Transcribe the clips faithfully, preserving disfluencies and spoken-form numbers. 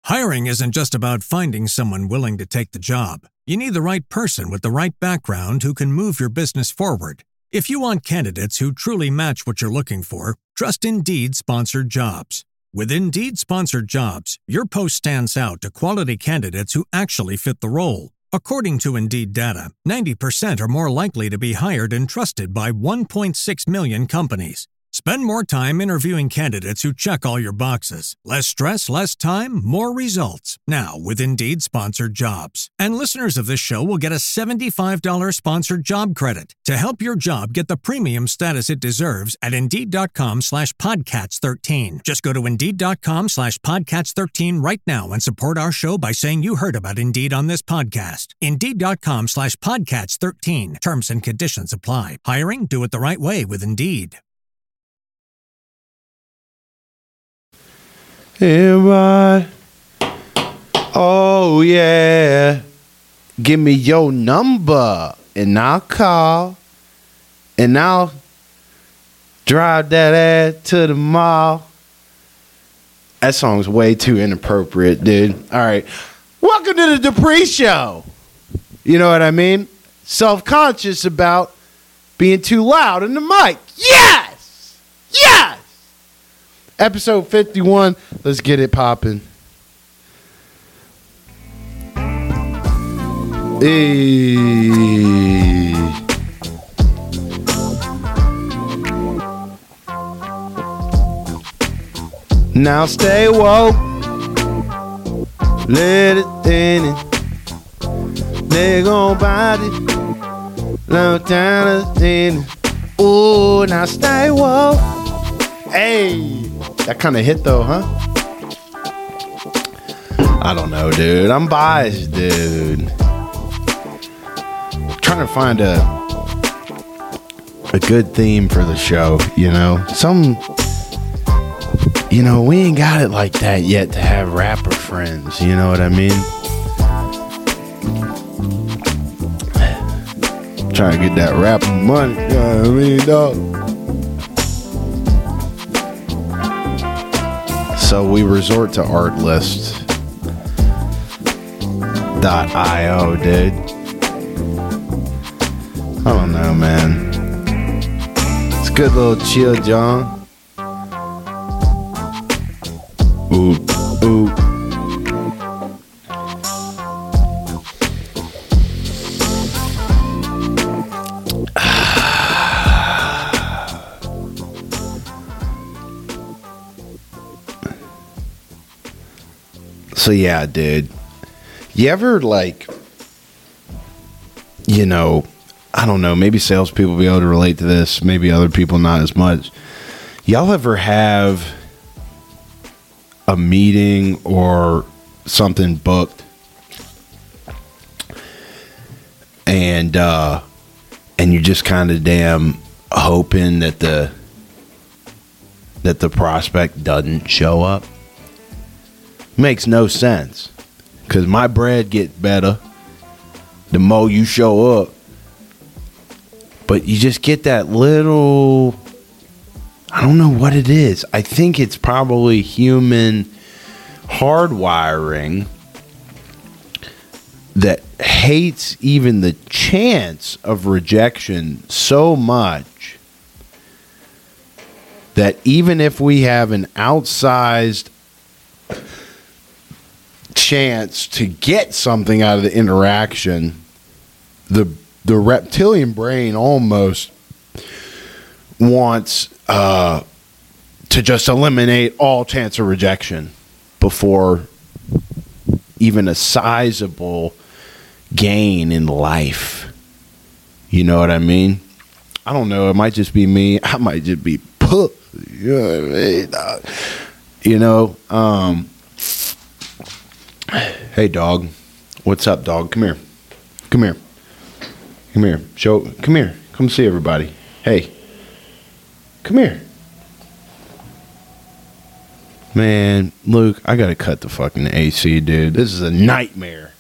Hiring isn't just about finding someone willing to take the job. You need the right person with the right background who can move your business forward. If you want candidates who truly match what you're looking for, trust Indeed Sponsored Jobs. With Indeed Sponsored Jobs, your post stands out to quality candidates who actually fit the role. According to Indeed data, ninety percent are more likely to be hired and trusted by one point six million companies. Spend more time interviewing candidates who check all your boxes. Less stress, less time, more results. Now with Indeed Sponsored Jobs. And listeners of this show will get a seventy-five dollars sponsored job credit to help your job get the premium status it deserves at Indeed.com slash Podcats13. Just go to Indeed.com slash Podcats13 right now and support our show by saying you heard about Indeed on this podcast. Indeed.com slash Podcats13. Terms and conditions apply. Hiring? Do it the right way with Indeed. Everybody, oh yeah, give me your number and I'll call and I'll drive that ass to the mall. That song's way too inappropriate, dude. All right, welcome to the Dupree Show. You know what I mean? Self-conscious about being too loud in the mic. Yes, yes. Episode fifty-one. Let's get it popping. Hey. Now stay woke. Let it in it. They gon' bite it. Low down in it. Ooh, now stay woke. Hey. That kind of hit though, huh? I don't know, dude. I'm biased, dude. Trying to find a a good theme for the show, you know? Some, you know, we ain't got it like that yet to have rapper friends, you know what I mean? Trying to get that rap money, you know what I mean, dog? So we resort to artlist dot io, dude. I don't know, man. It's a good little chill, John. Ooh, ooh. So yeah, dude, you ever like, you know, I don't know, maybe salespeople will be able to relate to this, maybe other people not as much. Y'all ever have a meeting or something booked and uh, and you just kind of damn hoping that the that the prospect doesn't show up? Makes no sense, because my bread gets better the more you show up. But you just get that little, I don't know what it is. I think it's probably human hardwiring that hates even the chance of rejection so much that even if we have an outsized chance to get something out of the interaction, the the reptilian brain almost wants uh, to just eliminate all chance of rejection before even a sizable gain in life. You know what I mean? I don't know. It might just be me. I might just be puh. You know what I mean? Uh, you know, um, hey, dog. What's up, dog? Come here. Come here. Come here. Show. Come here. Come see everybody. Hey. Come here. Man, Luke, I gotta cut the fucking A C, dude. This is a nightmare.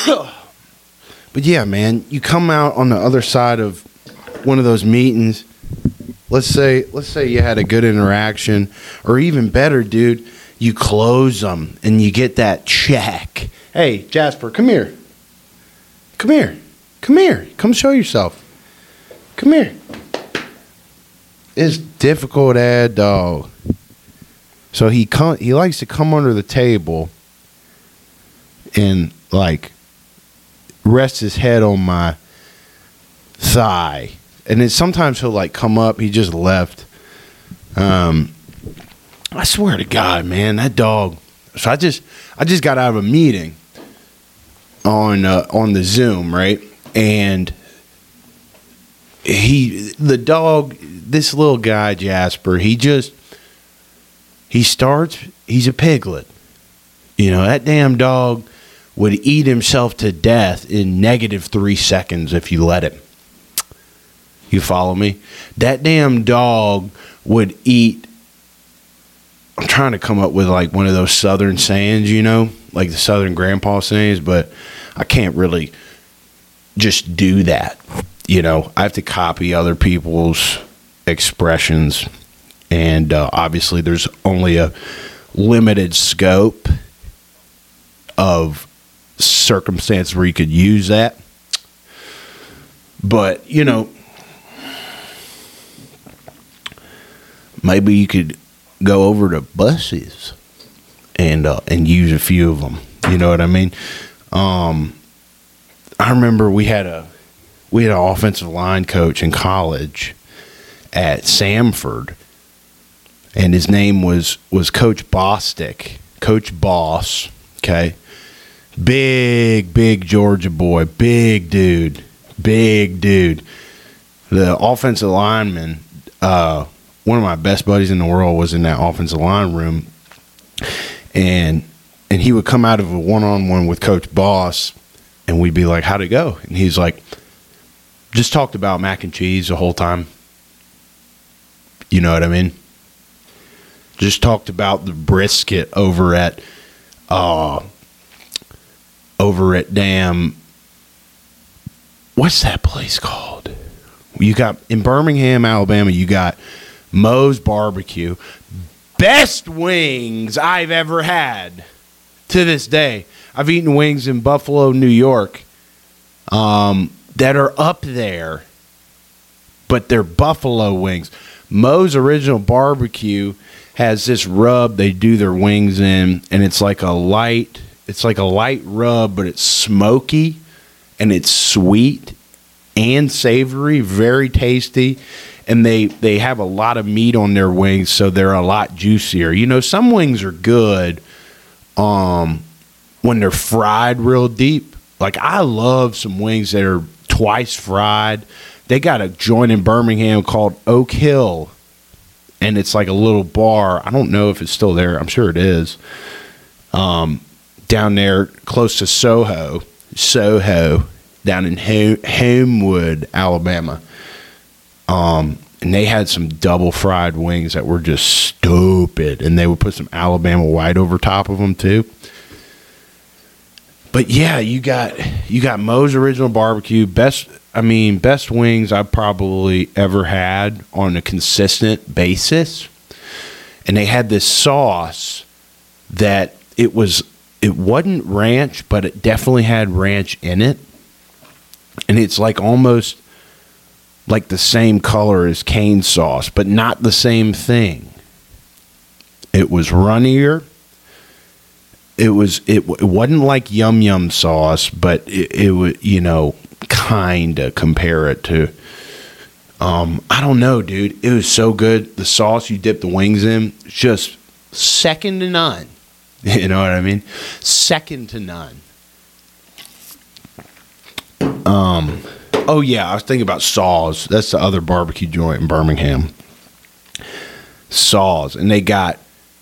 But yeah, man, you come out on the other side of one of those meetings. Let's say, let's say you had a good interaction, or even better, dude, you close them and you get that check. Hey, Jasper, come here. Come here. Come here. Come show yourself. Come here. It's difficult, ad dog. So he come, he likes to come under the table and like rest his head on my thigh. And then sometimes he'll like come up. He just left. Um, I swear to God, man, that dog. So I just, I just got out of a meeting on uh, on the Zoom, right? And he, the dog, this little guy Jasper, he just, he starts. He's a piglet. You know, that damn dog would eat himself to death in negative three seconds if you let him. You follow me? That damn dog would eat. I'm trying to come up with like one of those Southern sayings, you know, like the Southern grandpa sayings, but I can't really just do that. You know, I have to copy other people's expressions. And uh, obviously there's only a limited scope of circumstance where you could use that. But, you know, maybe you could go over to buses and uh, and use a few of them. You know what I mean? Um, I remember we had a we had an offensive line coach in college at Samford, and his name was was Coach Bostic, Coach Boss. Okay, big big Georgia boy, big dude, big dude. The offensive lineman. Uh, One of my best buddies in the world was in that offensive line room, and and he would come out of a one-on-one with Coach Boss, and we'd be like, how'd it go? And he's like, just talked about mac and cheese the whole time. You know what I mean? Just talked about the brisket over at, uh, over at damn, what's that place called? You got, in Birmingham, Alabama, you got Moe's Barbecue. Best wings I've ever had to this day. I've eaten wings in Buffalo, New York, um, that are up there, but they're buffalo wings. Moe's Original Barbecue has this rub they do their wings in, and it's like a light, it's like a light rub, but it's smoky and it's sweet and savory, very tasty. And they, they have a lot of meat on their wings, so they're a lot juicier. You know, some wings are good um, when they're fried real deep. Like, I love some wings that are twice fried. They got a joint in Birmingham called Oak Hill, and it's like a little bar. I don't know if it's still there. I'm sure it is. Um, down there close to Soho, Soho, down in Ho- Homewood, Alabama. Um, and they had some double fried wings that were just stupid, and they would put some Alabama white over top of them too. But yeah, you got you got Moe's Original Barbecue, best. I mean, best wings I've probably ever had on a consistent basis. And they had this sauce that it was it wasn't ranch, but it definitely had ranch in it, and it's like almost like the same color as cane sauce, but not the same thing. It was runnier. It was it, it wasn't like yum yum sauce, but it, it would, you know, kind of compare it to. Um, I don't know, dude. It was so good. The sauce you dip the wings in, just second to none. You know what I mean? Second to none. Um. Oh, yeah, I was thinking about Saws. That's the other barbecue joint in Birmingham. Saws. And they got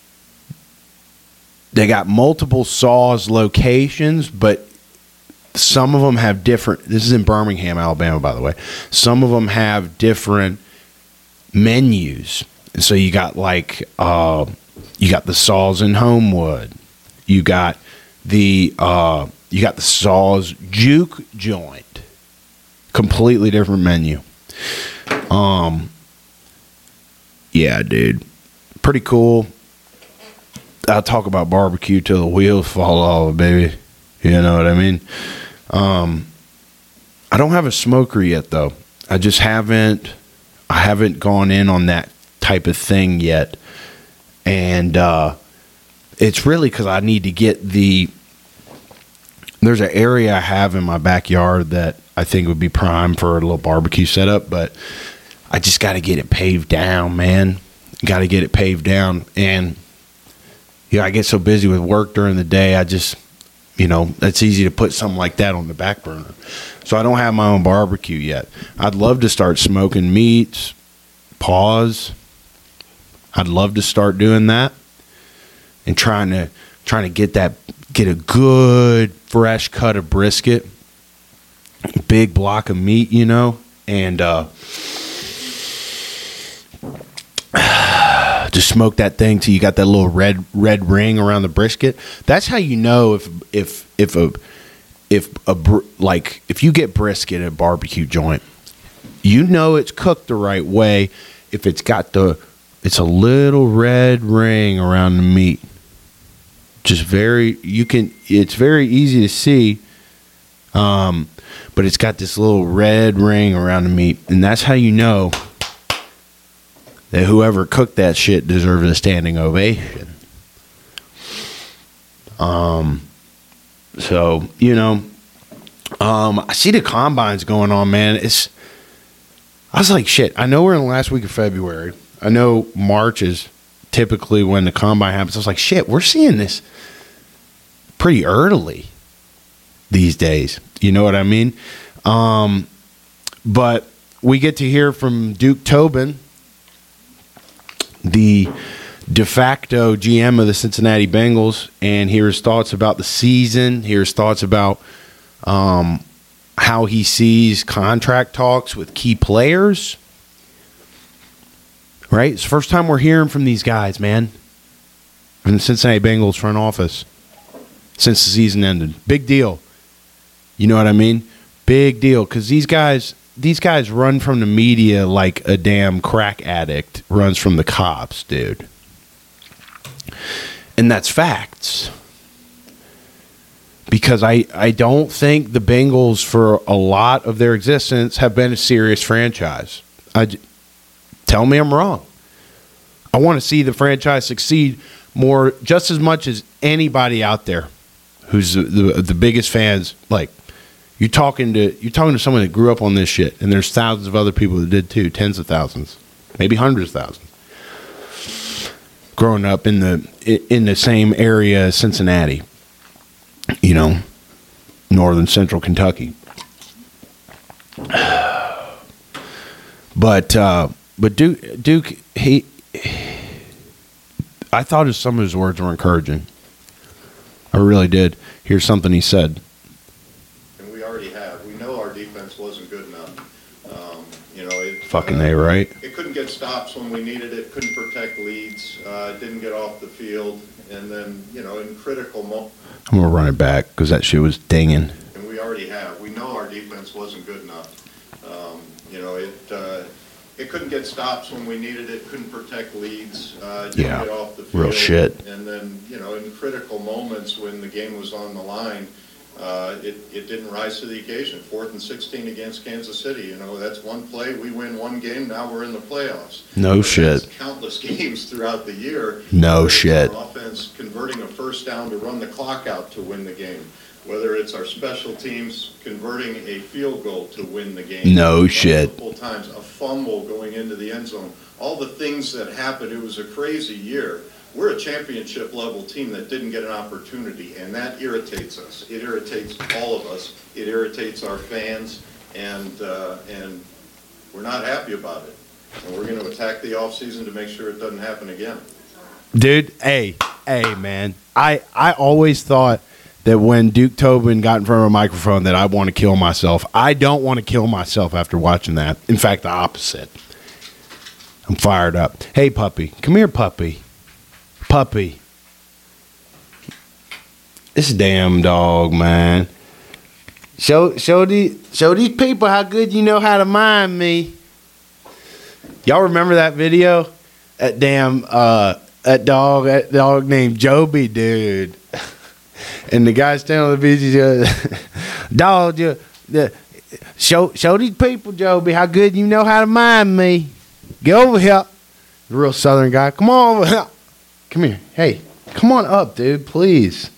they got multiple Saws locations, but some of them have different. This is in Birmingham, Alabama, by the way. Some of them have different menus. And so you got like, uh, you got the Saws in Homewood. You got the, uh, You got the Saws Juke Joint. Completely different menu. Um, yeah, dude. Pretty cool. I'll talk about barbecue till the wheels fall off, baby. You know what I mean? Um, I don't have a smoker yet, though. I just haven't, I haven't gone in on that type of thing yet. And uh, it's really because I need to get the, there's an area I have in my backyard that I think would be prime for a little barbecue setup, but I just got to get it paved down, man. Got to get it paved down. And, you know, I get so busy with work during the day, I just, you know, it's easy to put something like that on the back burner. So I don't have my own barbecue yet. I'd love to start smoking meats, paws. I'd love to start doing that and trying to trying to get that get a good fresh cut of brisket, big block of meat, you know, and uh, just smoke that thing till you got that little red red ring around the brisket. That's how you know if if if a if a like if you get brisket at a barbecue joint, you know it's cooked the right way. If it's got the it's a little red ring around the meat. Just very you can it's very easy to see. Um, but it's got this little red ring around the meat, and that's how you know that whoever cooked that shit deserves a standing ovation. Um, so, you know, um, I see the combines going on, man. It's, I was like, shit, I know we're in the last week of February. I know March is typically when the combine happens. I was like, shit, we're seeing this pretty early these days. You know what I mean? Um, but we get to hear from Duke Tobin, the de facto G M of the Cincinnati Bengals, and hear his thoughts about the season, hear his thoughts about um, how he sees contract talks with key players. Right? It's the first time we're hearing from these guys, man, from the Cincinnati Bengals front office since the season ended. Big deal. You know what I mean? Big deal, because these guys... These guys run from the media like a damn crack addict runs from the cops, dude. And that's facts. Because I, I don't think the Bengals, for a lot of their existence, have been a serious franchise. I, tell me I'm wrong. I want to see the franchise succeed more, just as much as anybody out there who's the, the, the biggest fans, like, You're talking to you're talking to someone that grew up on this shit, and there's thousands of other people that did too, tens of thousands, maybe hundreds of thousands, growing up in the in the same area as Cincinnati, you know, northern central Kentucky. But uh, but Duke Duke he, I thought his, some of his words were encouraging. I really did. Here's something he said. Wasn't good enough. Um, you know, it, Fucking uh, A, right? It couldn't get stops when we needed it, couldn't protect leads, uh, didn't get off the field, and then, you know, in critical moments. I'm going to run it back because that shit was dinging. And we already have. We know our defense wasn't good enough. Um, you know, it uh, it couldn't get stops when we needed it, couldn't protect leads, uh, didn't yeah, get off the field. Real shit. And then, you know, in critical moments when the game was on the line, Uh, it, it didn't rise to the occasion. Fourth and sixteen against Kansas City. You know, that's one play. We win one game. Now we're in the playoffs. No but shit. Countless games throughout the year. No shit. Our offense converting a first down to run the clock out to win the game. Whether it's our special teams converting a field goal to win the game. No shit. Multiple times. A fumble going into the end zone. All the things that happened. It was a crazy year. We're a championship level team that didn't get an opportunity, and that irritates us. It irritates all of us. It irritates our fans, and uh, and we're not happy about it. And we're going to attack the offseason to make sure it doesn't happen again. Dude, hey, hey, man. I, I always thought that when Duke Tobin got in front of a microphone that I want to kill myself. I don't want to kill myself after watching that. In fact, the opposite. I'm fired up. Hey, puppy. Come here, puppy. Puppy. This damn dog, man. Show show these show these people how good you know how to mind me. Y'all remember that video? That damn uh that dog that dog named Joby, dude. And the guy standing on the beach, he goes, dog, you, the, show show these people, Joby, how good you know how to mind me. Get over here. The real southern guy. Come on over here. Come here. Hey, come on up, dude, please.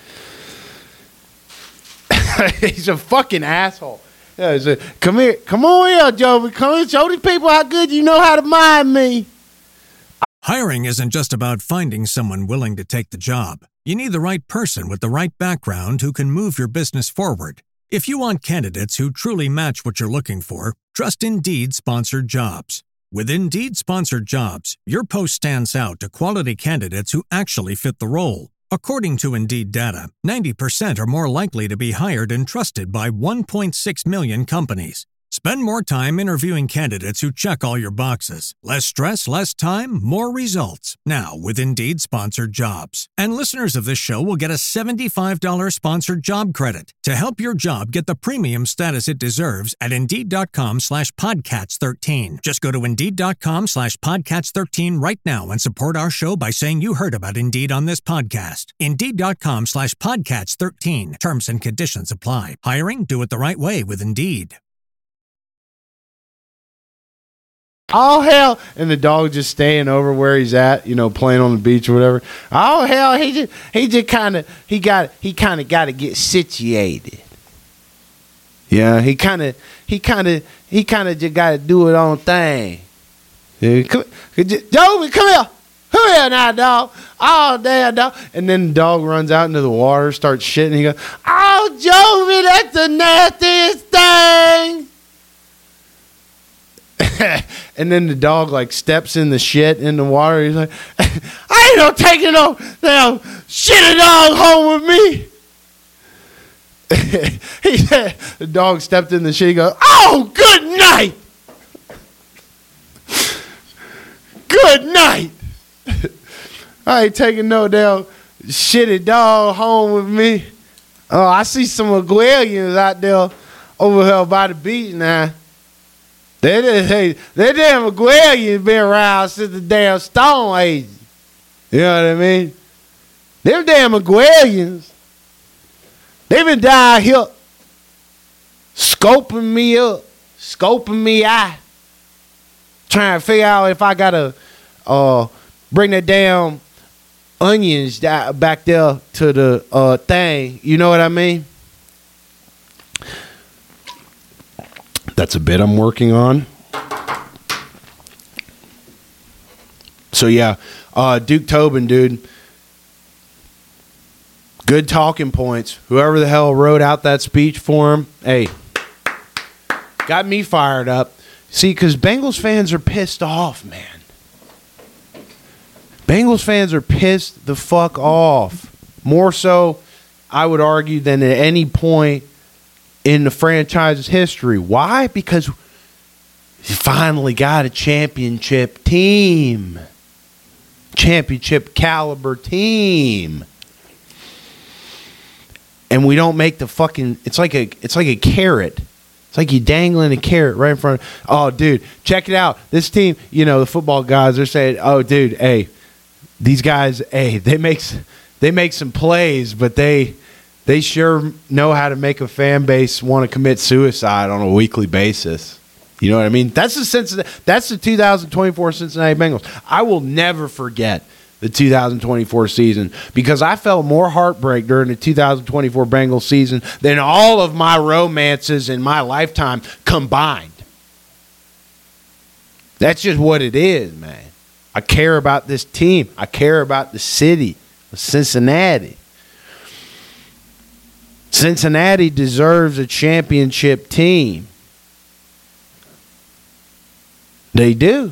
He's a fucking asshole. Yeah, he's a, come here. Come on here, Joby. Come here. Show these people how good you know how to mind me. Hiring isn't just about finding someone willing to take the job. You need the right person with the right background who can move your business forward. If you want candidates who truly match what you're looking for, trust Indeed Sponsored Jobs. With Indeed Sponsored Jobs, your post stands out to quality candidates who actually fit the role. According to Indeed data, ninety percent are more likely to be hired and trusted by one point six million companies. Spend more time interviewing candidates who check all your boxes. Less stress, less time, more results. Now with Indeed Sponsored Jobs. And listeners of this show will get a seventy-five dollars sponsored job credit to help your job get the premium status it deserves at Indeed.com slash Podcats 13. Just go to Indeed.com slash Podcats 13 right now and support our show by saying you heard about Indeed on this podcast. Indeed.com slash Podcats 13. Terms and conditions apply. Hiring? Do it the right way with Indeed. Oh, hell. And the dog just staying over where he's at, you know, playing on the beach or whatever. Oh, hell. He just, he just kind of, he got, he kind of got to get situated. Yeah, he kind of, he kind of, he kind of just got to do it on thing. Yeah, come, Joby, come here. Come here now, dog. Oh, damn, dog. And then the dog runs out into the water, starts shitting. He goes, oh, Joby, that's the nastiest thing. And then the dog like steps in the shit in the water. He's like, I ain't no taking no damn shitty dog home with me. He said the dog stepped in the shit. He goes, oh, good night. Good night. I ain't taking no damn shitty dog home with me. Oh, I see some Aguilians out there over here by the beach now. They, they, hey, they damn Aguilians been around since the damn Stone Age. You know what I mean? Them damn Aguilians, they been down here scoping me up, scoping me out, trying to figure out if I gotta uh, bring that damn onions back there to the uh, thing. You know what I mean? That's a bit I'm working on. So, yeah, uh, Duke Tobin, dude. Good talking points. Whoever the hell wrote out that speech for him, hey, got me fired up. See, because Bengals fans are pissed off, man. Bengals fans are pissed the fuck off. More so, I would argue, than at any point in the franchise's history. Why? Because you finally got a championship team. Championship caliber team. And we don't make the fucking, it's like a it's like a carrot. It's like you dangling a carrot right in front of, oh, dude, check it out. This team, you know, the football guys are saying, oh, dude, hey, these guys, hey, they make, they make some plays, but they They sure know how to make a fan base want to commit suicide on a weekly basis. You know what I mean? That's the Cincinnati, that's the two thousand twenty-four Cincinnati Bengals. I will never forget the two thousand twenty-four season because I felt more heartbreak during the two thousand twenty-four Bengals season than all of my romances in my lifetime combined. That's just what it is, man. I care about this team. I care about the city of Cincinnati. Cincinnati deserves a championship team. They do.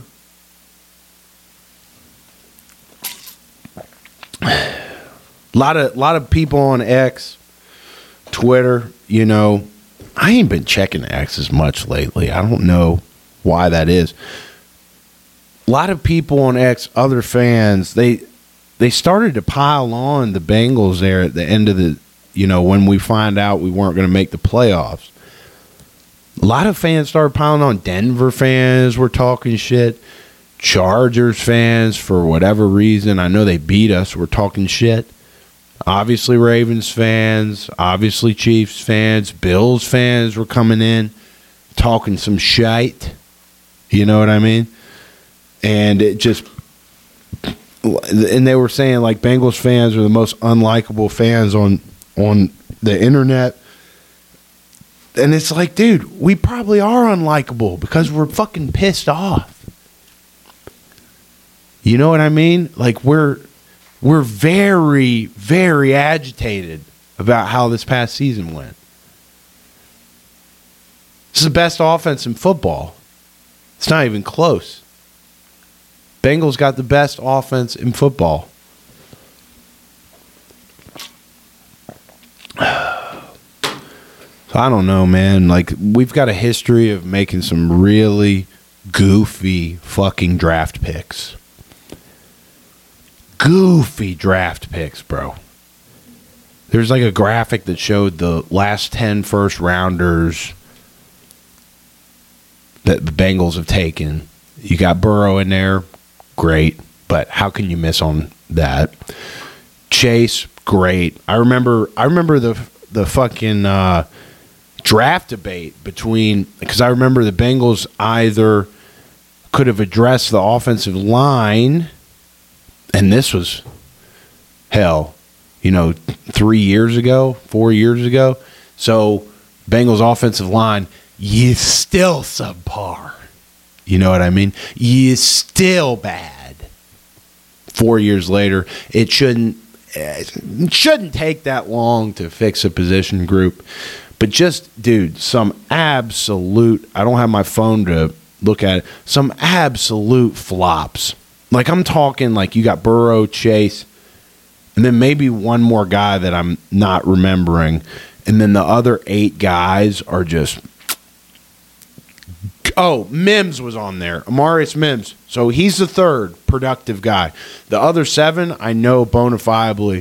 A lot of lot of people on X, Twitter, you know, I ain't been checking X as much lately. I don't know why that is. A lot of people on X, other fans, they they started to pile on the Bengals there at the end of the, you know, when we find out we weren't going to make the playoffs. A lot of fans started piling on. Denver fans were talking shit. Chargers fans, for whatever reason, I know they beat us, were talking shit. Obviously Ravens fans, obviously Chiefs fans, Bills fans were coming in, talking some shite. You know what I mean? And it just... And they were saying, like, Bengals fans are the most unlikable fans on on the internet. And it's like, dude, we probably are unlikable because we're fucking pissed off. You know what I mean? Like, we're we're very, very agitated about how this past season went. This is the best offense in football. It's not even close. Bengals got the best offense in football. So I don't know, man. Like, we've got a history of making some really goofy fucking draft picks. Goofy draft picks, bro. There's like a graphic that showed the last ten first rounders that the Bengals have taken. You got Burrow in there. Great, but how can you miss on that? Chase, great. I remember I remember the the fucking uh, draft debate between, because I remember the Bengals either could have addressed the offensive line, and this was, hell, you know, three years ago, four years ago. So Bengals offensive line, you still subpar. You know what I mean? You still bad. Four years later, it shouldn't it shouldn't take that long to fix a position group. But just, dude, some absolute, I don't have my phone to look at it, some absolute flops. Like, I'm talking like you got Burrow, Chase, and then maybe one more guy that I'm not remembering. And then the other eight guys are just... Oh, Mims was on there. Amarius Mims. So he's the third productive guy. The other seven, I know bona fidely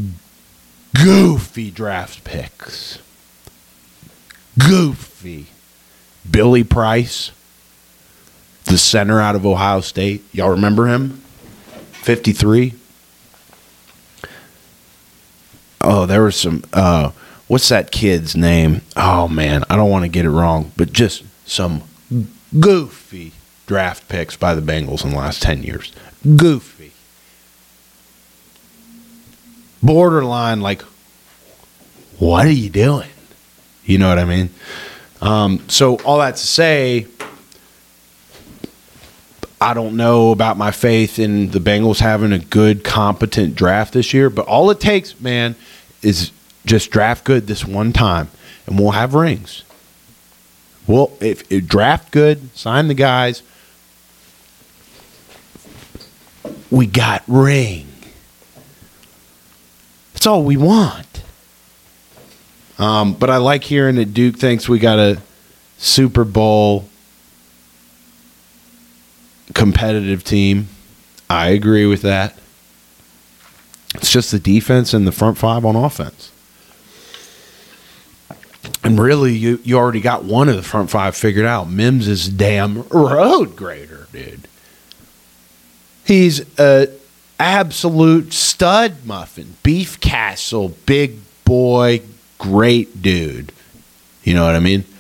goofy draft picks. Goofy. Billy Price, the center out of Ohio State. Y'all remember him? fifty-three. Oh, there was some... Uh, what's that kid's name? Oh, man, I don't want to get it wrong, but just some... goofy draft picks by the Bengals in the last ten years. Goofy. Borderline, like, what are you doing? You know what I mean? Um, so all that to say, I don't know about my faith in the Bengals having a good, competent draft this year, but all it takes, man, is just draft good this one time, and we'll have rings. Well, if, if draft good, sign the guys, we got ring. That's all we want. Um, but I like hearing that Duke thinks we got a Super Bowl competitive team. I agree with that. It's just the defense and the front five on offense. And really, you, you already got one of the front five figured out. Mims is a damn road grader, dude. He's a absolute stud muffin. Beef Castle, big boy, great dude. You know what I mean?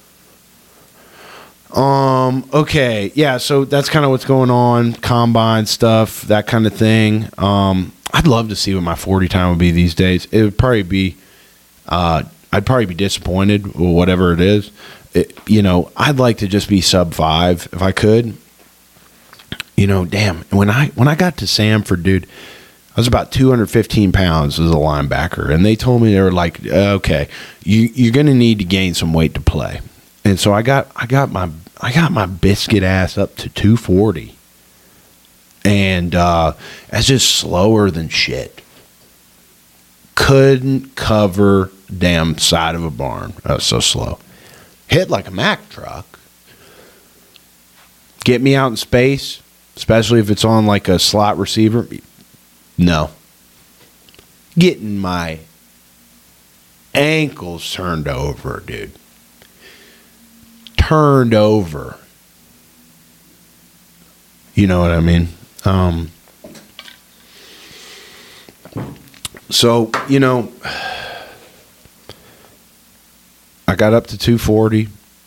Um. Okay. Yeah. So that's kind of what's going on. Combine stuff, that kind of thing. Um. I'd love to see what my forty time would be these days. It would probably be. Uh. I'd probably be disappointed with whatever it is. It, you know, I'd like to just be sub five if I could. You know, damn. When I when I got to Samford, dude, I was about two hundred fifteen pounds as a linebacker, and they told me they were like, okay, you you're gonna need to gain some weight to play. And so I got I got my I got my biscuit ass up to two forty, and uh, that's just slower than shit. Couldn't cover damn side of a barn. I was so slow. Hit like a Mack truck. Get me out in space, especially if it's on like a slot receiver. No. Getting my ankles turned over, dude. Turned over. You know what I mean? Um, so, you know, I got up to two forty.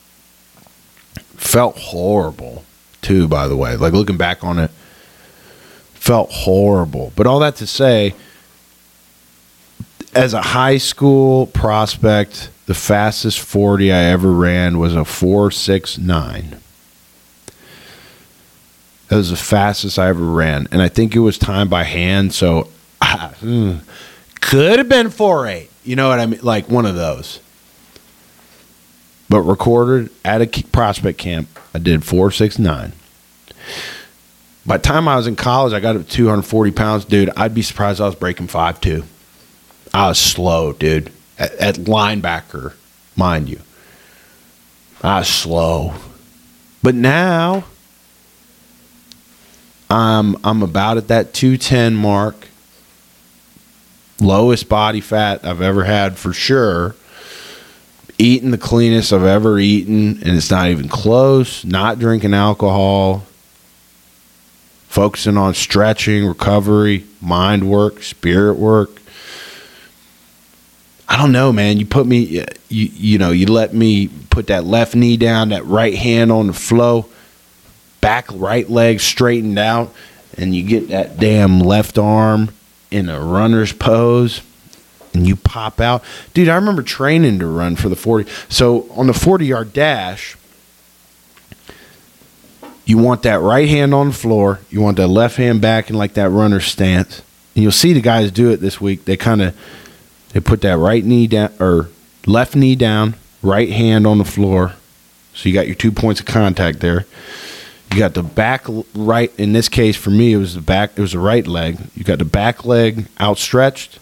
Felt horrible, too, by the way. Like, looking back on it, felt horrible. But all that to say, as a high school prospect, the fastest forty I ever ran was a four six nine. That was the fastest I ever ran. And I think it was timed by hand, so ah, mm, could have been four eight. You know what I mean? Like one of those. But recorded at a prospect camp, I did four six nine. By the time I was in college, I got up to two hundred forty pounds. Dude, I'd be surprised I was breaking five two. I was slow, dude. At, at linebacker, mind you. I was slow. But now, I'm, I'm about at that two ten mark. Lowest body fat I've ever had for sure. Eating the cleanest I've ever eaten, and it's not even close. Not drinking alcohol. Focusing on stretching, recovery, mind work, spirit work. I don't know, man. You put me, you you know, you let me put that left knee down, that right hand on the flow, back right leg straightened out, and you get that damn left arm in a runner's pose, and you pop out. Dude, I remember training to run for the forty. So on the forty-yard dash, you want that right hand on the floor. You want that left hand back in like that runner stance. And you'll see the guys do it this week. They kind of, they put that right knee down, or left knee down, right hand on the floor. So you got your two points of contact there. You got the back right, in this case for me, it was the back, it was the right leg. You got the back leg outstretched.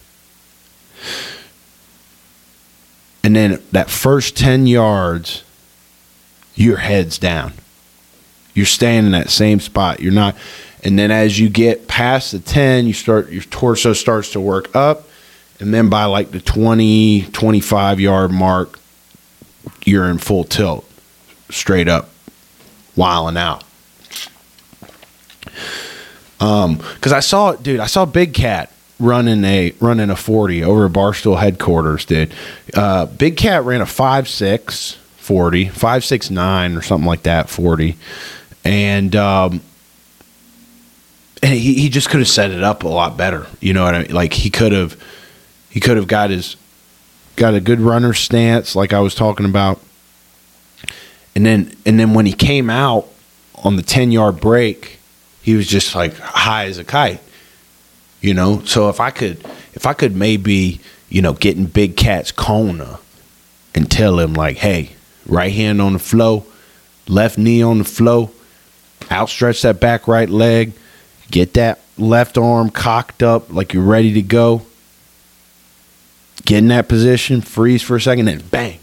And then that first ten yards, your head's down. You're staying in that same spot. You're not, and then as you get past the ten, you start, your torso starts to work up, and then by like the twenty, twenty-five yard mark, you're in full tilt, straight up, wilding out. Um, because I saw, dude, I saw Big Cat running a running a forty over at Barstool headquarters, dude. Uh, Big Cat ran a five six forty, five six nine or something like that, forty. And um, and he, he just could have set it up a lot better. You know what I mean? Like he could have he could have got his got a good runner stance, like I was talking about. And then and then when he came out on the ten yard break, he was just like high as a kite. You know, so if I could if I could maybe, you know, get in Big Cat's Kona and tell him like, hey, right hand on the flow, left knee on the flow, outstretch that back right leg, get that left arm cocked up like you're ready to go, get in that position, freeze for a second, then bang.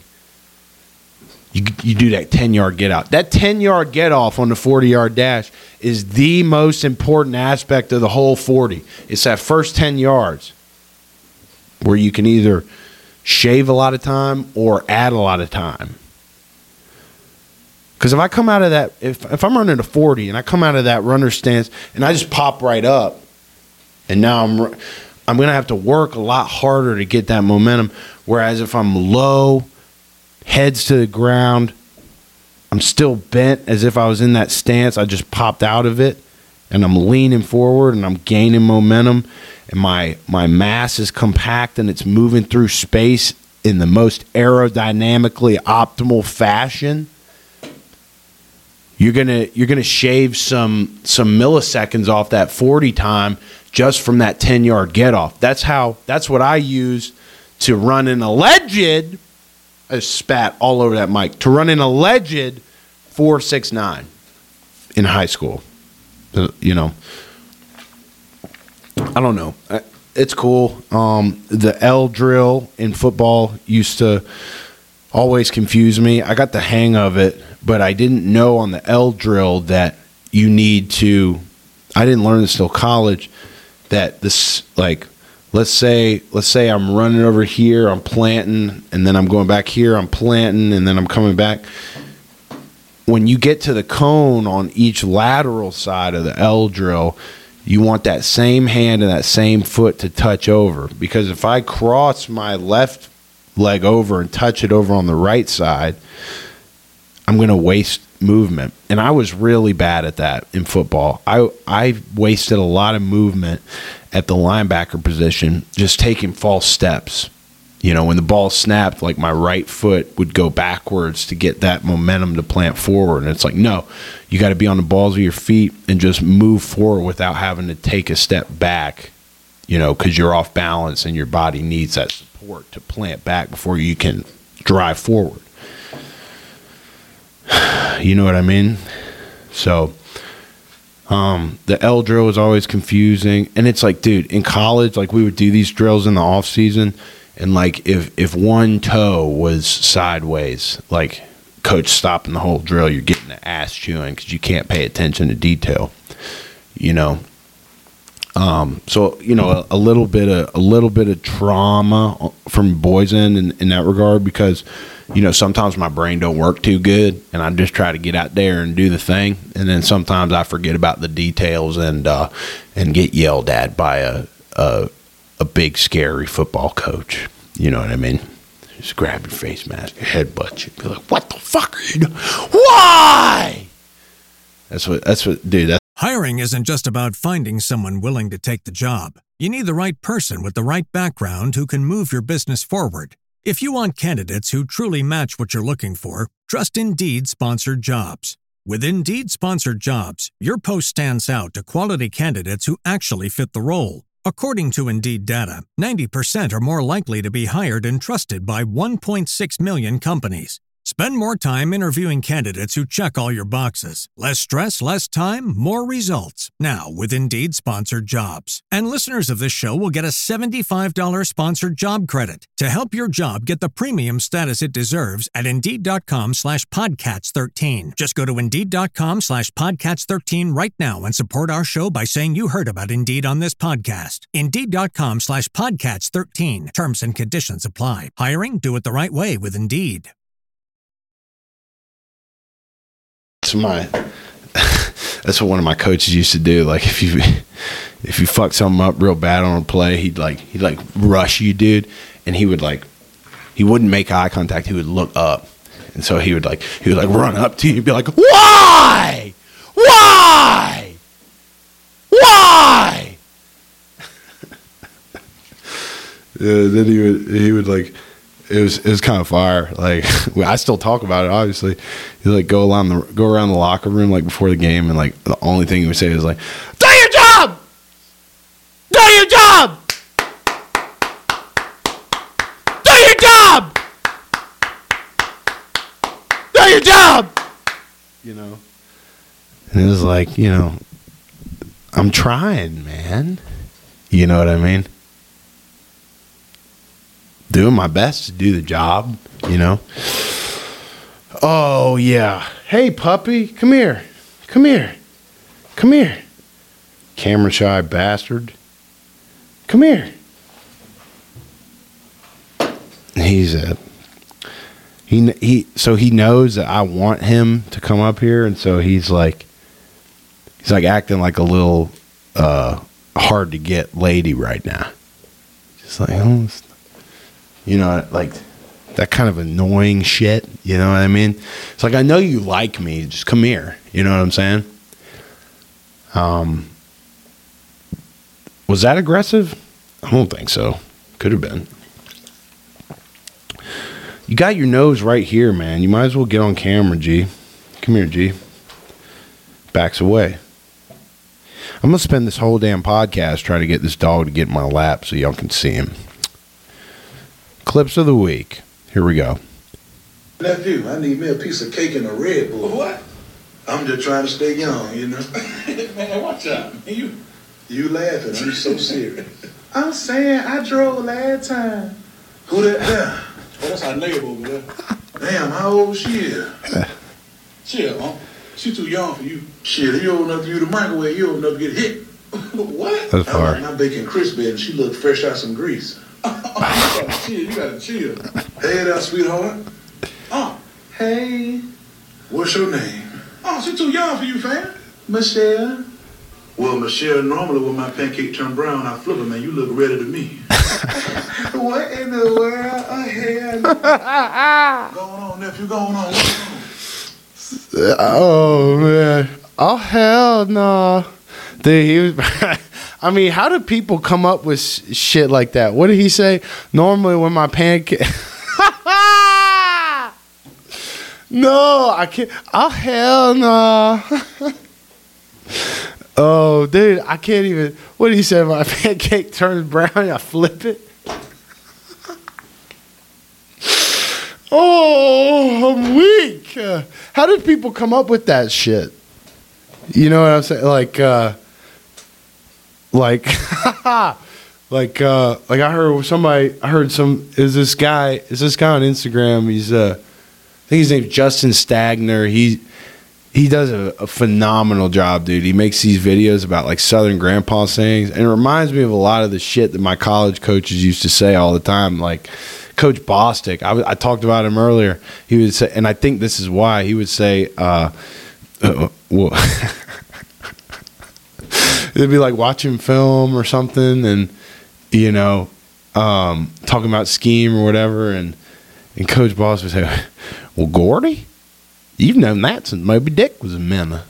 You you do that ten yard get out. That ten yard get off on the forty yard dash is the most important aspect of the whole forty. It's that first ten yards where you can either shave a lot of time or add a lot of time. Because if I come out of that, if if I'm running a forty and I come out of that runner stance and I just pop right up, and now I'm I'm going to have to work a lot harder to get that momentum. Whereas if I'm low, heads to the ground, I'm still bent as if I was in that stance. I just popped out of it, and I'm leaning forward, and I'm gaining momentum, and my my mass is compact, and it's moving through space in the most aerodynamically optimal fashion. You're gonna you're gonna shave some some milliseconds off that forty time just from that ten yard get off. That's how. That's what I use to run an alleged. I spat all over that mic. To run an alleged four six nine in high school. You know, I don't know. It's cool. Um, the L drill in football used to always confuse me. I got the hang of it, but I didn't know on the L drill that you need to, I didn't learn this till college, that this, like, let's say let's say I'm running over here, I'm planting, and then I'm going back here, I'm planting, and then I'm coming back. When you get to the cone on each lateral side of the L drill, you want that same hand and that same foot to touch over. Because if I cross my left leg over and touch it over on the right side, I'm going to waste movement. And I was really bad at that in football. I I wasted a lot of movement at the linebacker position just taking false steps. You know, when the ball snapped, like my right foot would go backwards to get that momentum to plant forward. And it's like, no, you got to be on the balls of your feet and just move forward without having to take a step back, you know, because you're off balance and your body needs that support to plant back before you can drive forward. You know what I mean? So um, the L drill was always confusing. And it's like, dude, in college, like we would do these drills in the off season. And like if, if one toe was sideways, like coach stopping the whole drill, you're getting the ass chewing because you can't pay attention to detail, you know? Um, so, you know, a, a little bit of, a little bit of trauma from Boise in, in that regard, because, you know, sometimes my brain don't work too good and I just try to get out there and do the thing. And then sometimes I forget about the details and, uh, and get yelled at by a, a, a big scary football coach. You know what I mean? Just grab your face mask, your headbutt you, be like, "What the fuck are you doing? Why?" That's what. That's what, dude. That's Hiring isn't just about finding someone willing to take the job. You need the right person with the right background who can move your business forward. If you want candidates who truly match what you're looking for, trust Indeed Sponsored Jobs. With Indeed Sponsored Jobs, your post stands out to quality candidates who actually fit the role. According to Indeed data, ninety percent are more likely to be hired and trusted by one point six million companies. Spend more time interviewing candidates who check all your boxes. Less stress, less time, more results. Now with Indeed Sponsored Jobs. And listeners of this show will get a seventy-five dollars sponsored job credit to help your job get the premium status it deserves at Indeed.com slash Podcats 13. Just go to Indeed.com slash Podcats 13 right now and support our show by saying you heard about Indeed on this podcast. Indeed.com slash Podcats 13. Terms and conditions apply. Hiring? Do it the right way with Indeed. That's my. That's what one of my coaches used to do. Like if you, if you fuck something up real bad on a play, he'd like he'd like rush you, dude, and he would like, he wouldn't make eye contact. He would look up, and so he would like he would like run up to you and be like, "Why? Why? Why?" Yeah, then he would he would like. It was it was kind of fire. Like I still talk about it. Obviously, he like go around the go around the locker room like before the game, and like the only thing he would say is like, "Do your job, do your job, do your job, do your job." You know, and it was like, you know, I'm trying, man. You know what I mean? Doing my best to do the job, you know. Oh, yeah. Hey, puppy, come here. Come here. Come here. Camera shy bastard. Come here. He's a... He, he, so he knows that I want him to come up here, and so he's like... He's like acting like a little uh, hard to get lady right now. Just like, oh... You know, like that kind of annoying shit. You know what I mean? It's like, I know you like me. Just come here. You know what I'm saying? Um, was that aggressive? I don't think so. Could have been. You got your nose right here, man. You might as well get on camera, G. Come here, G. Backs away. I'm going to spend this whole damn podcast trying to get this dog to get in my lap so y'all can see him. Clips of the week. Here we go. Nephew, I need me a piece of cake and a Red Bull. What? I'm just trying to stay young, you know. Man, watch out. You you laughing, I'm so serious. I'm saying I drove last time. Who that there? Oh, that's our neighbor over there. Damn, how old she is? Chill, huh? She too young for you. Shit, you old enough to use the microwave, you old enough to get hit. What? That's I far. like my bacon crispy and she looked fresh out some grease. Oh, you gotta chill. You gotta chill. Hey there, sweetheart. Oh, Hey. What's your name? oh, she too young for you, fam. Michelle. Well, Michelle, normally when my pancake turn brown, I flip it, man. You look ready to me. What in the world? Oh, hell. Going on, nephew, going on. What's on? Oh man. Oh hell no. Dude, he was I mean, how do people come up with sh- shit like that? What did he say? Normally when my pancake No, I can't. Oh hell no. Oh dude, I can't even. What did he say? My pancake turns brown, I flip it. Oh, I'm weak. Uh, how did people come up with that shit? You know what I'm saying? Like, uh, like, like, uh, like I heard somebody. I heard some. Is this guy? Is this guy on Instagram? He's uh, I think his name's Justin Stagner. He he does a, a phenomenal job, dude. He makes these videos about like Southern grandpa sayings, and it reminds me of a lot of the shit that my college coaches used to say all the time, like. Coach Bostic, I, I talked about him earlier. He would say, and I think this is why he would say, uh, uh, well, it'd be like watching film or something, and you know, um, talking about scheme or whatever, and and Coach Boss would say, "Well, Gordy, you've known that since Moby Dick was a minnow."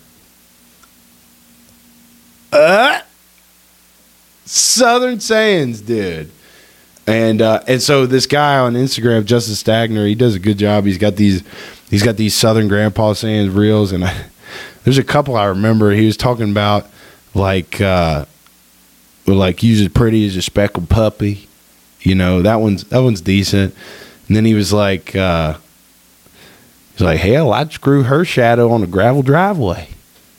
Uh, Southern sayings, dude. And uh, and so this guy on Instagram, Justin Stagner, he does a good job. He's got these he's got these Southern grandpa sayings reels, and I, there's a couple I remember. He was talking about like uh, like use as pretty as a speckled puppy, you know, that one's that one's decent. And then he was like uh, he's like, hell, I'd screw her shadow on a gravel driveway.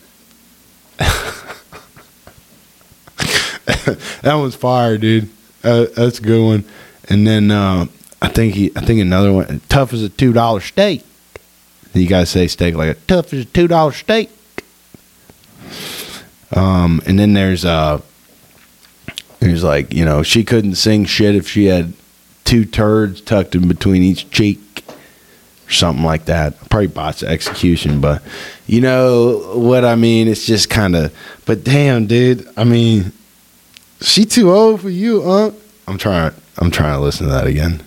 That one's fire, dude. Uh, that's a good one. And then uh, I think he, I think another one, tough as a two dollar steak. You guys say steak like a tough as a two dollar steak. Um, and then there's uh, there's like, you know, she couldn't sing shit if she had two turds tucked in between each cheek, or something like that. Probably botched the execution, but you know what I mean. It's just kind of. But damn, dude. I mean. She too old for you, huh? I'm trying. I'm trying to listen to that again.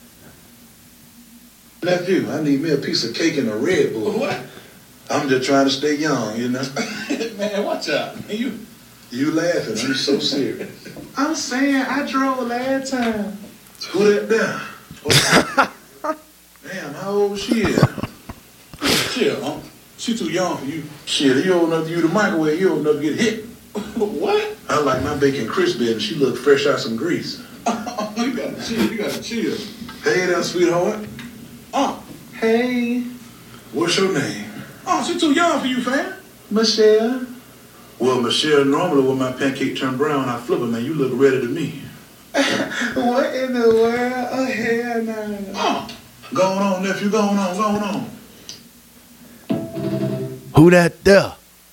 Nephew, I need me a piece of cake and a Red Bull. What? I'm just trying to stay young, you know. Man, watch out. Man, you. You laughing? I'm so serious. I'm saying I drove last time. Who that there? Oh, damn, how old she is? Chill, huh? She too young for you. Shit, you old enough to use the microwave. You old enough to get hit. What? I like my bacon crispy and she looked fresh out some grease. Oh, you gotta chill. You gotta chill. Hey there, sweetheart. Oh, Hey. What's your name? oh, she too young for you, fam. Michelle. Well, Michelle, normally when my pancake turn brown, I flip it, man. You look ready to me. What in the world? Oh, hell no. Oh, Going on, nephew, going on, going on. Who that there?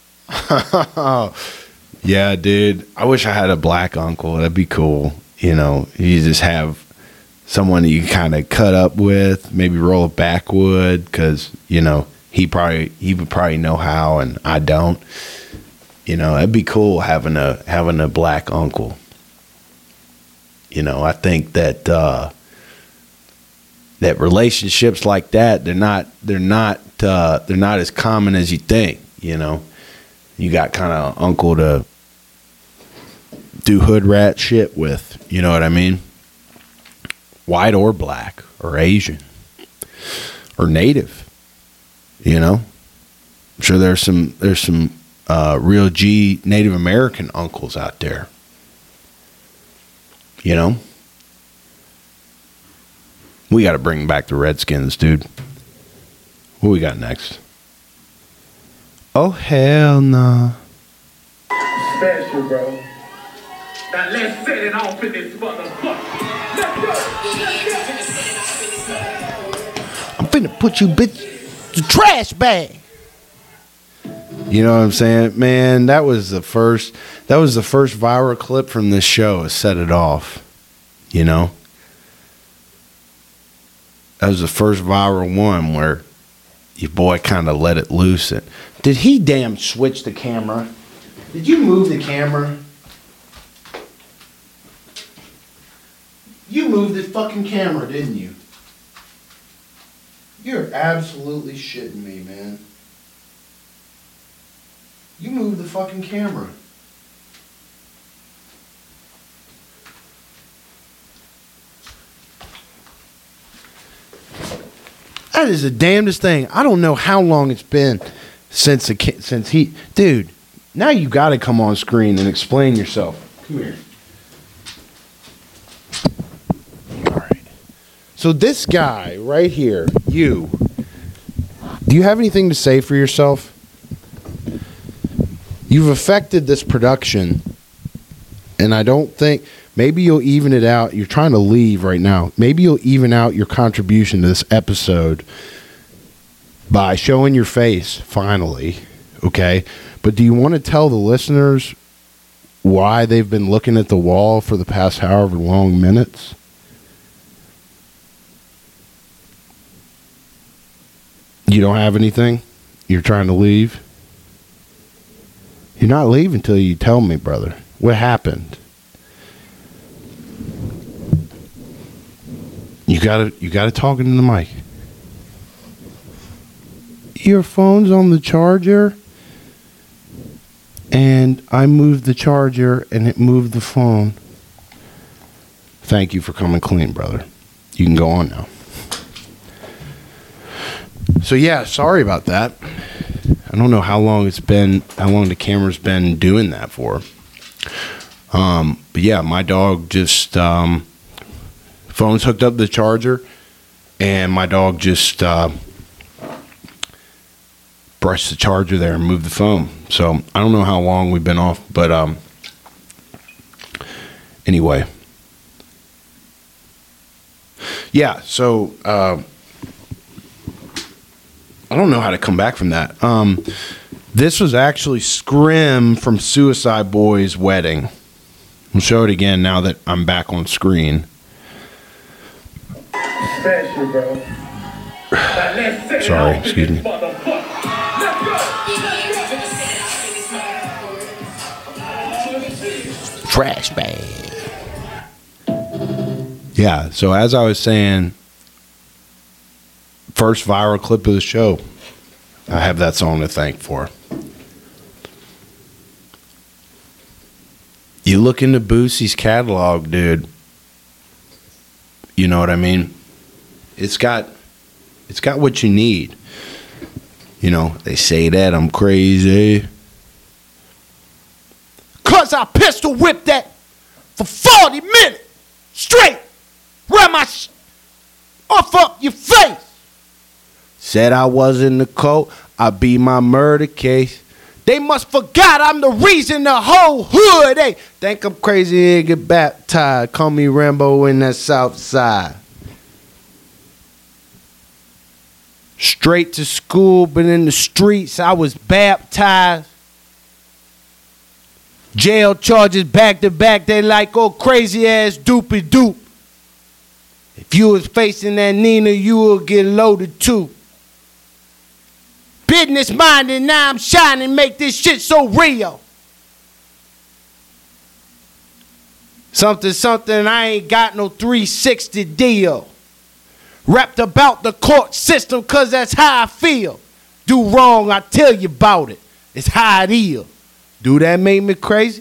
Yeah, dude. I wish I had a black uncle. That'd be cool. You know, you just have someone that you kind of cut up with, maybe roll a backwood, because you know he probably he would probably know how, and I don't. You know, it'd be cool having a having a black uncle. You know, I think that uh, that relationships like that they're not they're not uh, they're not as common as you think. You know, you got kind of uncle to do hood rat shit with. You know what I mean? White or black or Asian or native. You know, I'm sure there's some there's some uh, real G Native American uncles out there. You know, we got to bring back the Redskins, dude. What we got next? Oh hell no! Special, bro. Now let's set it off in this motherfucker. Let's go. Let's go. I'm finna put you bitch the trash bag. You know what I'm saying, man? That was the first. That was the first viral clip from this show. It set it off, you know? That was the first viral one where your boy kind of let it loose. It. Did he damn switch the camera? Did you move the camera? You moved the fucking camera, didn't you? You're absolutely shitting me, man. You moved the fucking camera. That is the damnedest thing. I don't know how long it's been since the since he, dude. Now you got to come on screen and explain yourself. Come here. All right. So this guy right here, you. Do you have anything to say for yourself? You've affected this production, and I don't think. Maybe you'll even it out. You're trying to leave right now. Maybe you'll even out your contribution to this episode by showing your face, finally. Okay? But do you want to tell the listeners why they've been looking at the wall for the past however long minutes? You don't have anything? You're trying to leave? You're not leaving until you tell me, brother. What happened? You gotta, you gotta talk into the mic. Your phone's on the charger, and I moved the charger, and it moved the phone. Thank you for coming clean, brother. You can go on now. So yeah, sorry about that. I don't know how long it's been, how long the camera's been doing that for. Um, but yeah, my dog just. Um, Phone's hooked up to the charger, and my dog just uh, brushed the charger there and moved the phone. So I don't know how long we've been off, but um, anyway. Yeah, so uh, I don't know how to come back from that. Um, this was actually Scrim from Suicide Boys' wedding. I'll show it again now that I'm back on screen. Special, bro. Sorry, excuse me. Trash bag. Yeah, so as I was saying, first viral clip of the show. I have that song to thank for. You look into Boosie's catalog, dude. You know what I mean? It's got, it's got what you need. You know, they say that I'm crazy. Cause I pistol whipped that for forty minutes straight. Ran my sh- off up your face. Said I was in the coat. I beat my murder case. They must forgot I'm the reason the whole hood, they think I'm crazy and get baptized. Call me Rambo in that south side. Straight to school, but in the streets I was baptized. Jail charges back to back, they like oh crazy ass doopy doop. If you was facing that Nina, you would get loaded too. Business minded, now I'm shining, make this shit so real. Something, something, I ain't got no three sixty deal. Rapped about the court system, cause that's how I feel. Do wrong, I tell you about it. It's how it is. Do that make me crazy?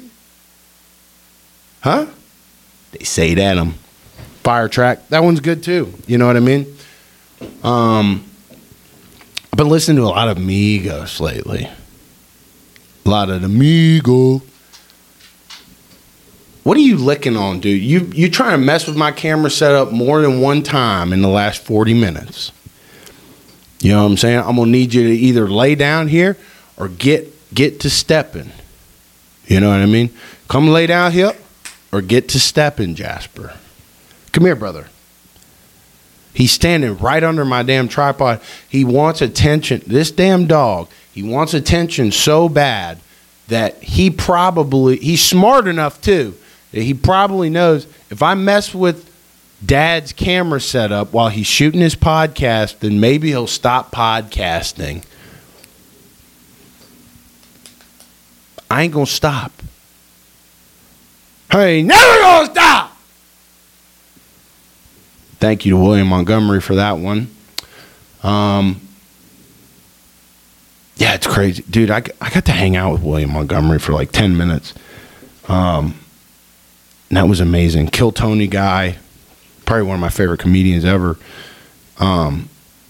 Huh? They say that I'm fire track. That one's good too. You know what I mean? Um, I've been listening to a lot of Migos lately. A lot of the Migos. What are you licking on, dude? You you trying to mess with my camera setup more than one time in the last forty minutes. You know what I'm saying? I'm gonna need you to either lay down here or get get to stepping. You know what I mean? Come lay down here or get to stepping, Jasper. Come here, brother. He's standing right under my damn tripod. He wants attention. This damn dog, he wants attention so bad. that he probably, he's smart enough too, that he probably knows if I mess with Dad's camera setup while he's shooting his podcast, then maybe he'll stop podcasting. I ain't gonna stop. I ain't never gonna stop. Thank you to William Montgomery for that one. Um, yeah, it's crazy. Dude, I, I got to hang out with William Montgomery for like ten minutes. Um, and that was amazing. Kill Tony guy. Probably one of my favorite comedians ever. Um,